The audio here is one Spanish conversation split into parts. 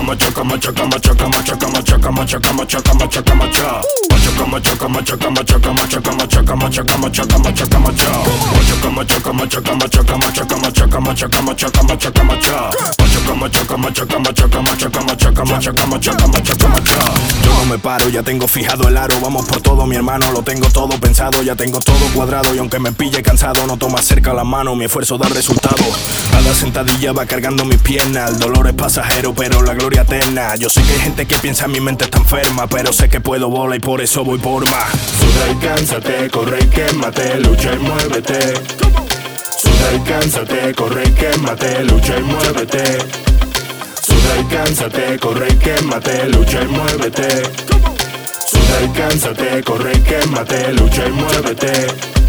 machaca, machaca, machaca, machaca, machaca, machaca, machaca, machaca, machaca. Machaca, machaca, machaca, machaca, machaca, machaca, machaca, machaca, machaca, machaca. Machaca, machaca, machaca, machaca, machaca, machaca, machaca, machaca, machaca, machaca. Machaca, machaca, machaca, machaca, machaca, machaca, machaca, machaca, machaca, machaca. Yo no me paro, ya tengo fijado el aro. Vamos por todo, mi hermano, lo tengo todo pensado. Ya tengo todo cuadrado y aunque me pille cansado, no toma cerca la mano, mi esfuerzo da resultado. Cada sentadilla va cargando mis piernas. El dolor es pasajero, pero la gloria eterna. Yo sé que hay gente que piensa mi mente está enferma, pero sé que puedo volar y por eso voy por más. Suda y cánsate, corre y quémate, lucha y muévete. Suda y cánsate, corre y quémate, lucha y muévete. Suda y cánsate, corre y quémate, lucha y muévete. Suda y cánsate, corre y quémate, lucha y muévete.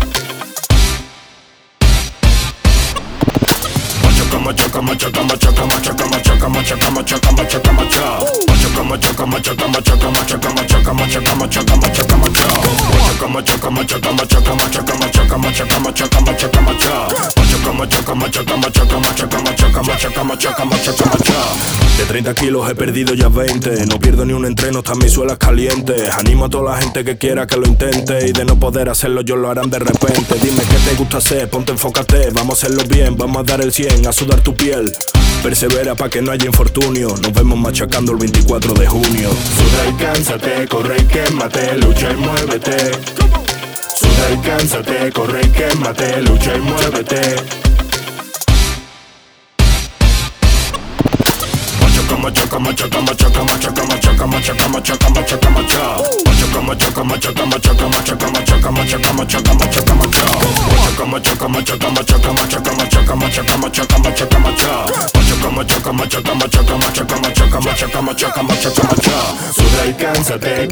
Machaca, machaca, machaca, machaca, machaca, machaca, machaca, machaca, machaca. Machaca, machaca, machaca, machaca, machaca, machaca, machaca, machaca, machaca, machaca. Machaca, machaca, machaca, machaca, machaca, machaca, machaca, machaca, machaca, machaca. Machaca, machaca, machaca, machaca, machaca, machaca, machaca, machaca, machaca. De 30 kilos he perdido ya 20. No pierdo ni un entreno, están mis suelas calientes. Animo a toda la gente que quiera que lo intente. Y de no poder hacerlo, ellos lo harán de repente. Dime qué te gusta hacer, ponte, enfócate. Vamos a hacerlo bien, vamos a dar el 100, a sudar tu piel. Persevera pa' que no haya infortunio. Nos vemos machacando el 24 de junio. Suda y cánsate, corre y quémate, lucha y muévete. Suda y cánsate, corre y quémate, lucha y muévete. Machaca, machaca, machaca, machaca, machaca, machaca, machaca, machaca, machaca. Machaca, machaca, machaca, machaca, machaca, machaca, machaca, machaca, machaca, machaca. Machaca, machaca, machaca, machaca, machaca, machaca, machaca, machaca, machaca, machaca. Machaca, machaca, machaca, machaca, machaca, machaca, machaca, machaca, machaca. Suda y cánsate,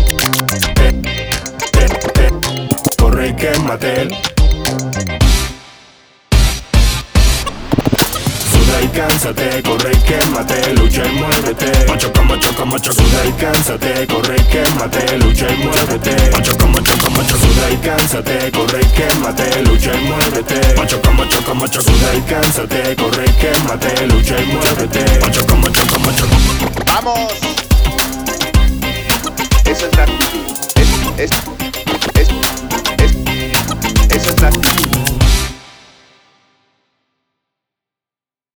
corre y quémate. Suda y cánsate, corre y quémate, lucha y muévete. Machaca, machaca, machaca. Suda y cánsate, corre y quémate, lucha y muévete. Machaca, machaca, machaca. Suda y cánsate, corre y quémate, lucha y muévete. Machaca, machaca, machaca. Suda y cánsate, corre y quémate, lucha y muévete. Machaca, machaca, machaca. ¡Vamos! Eso es la actitud. Es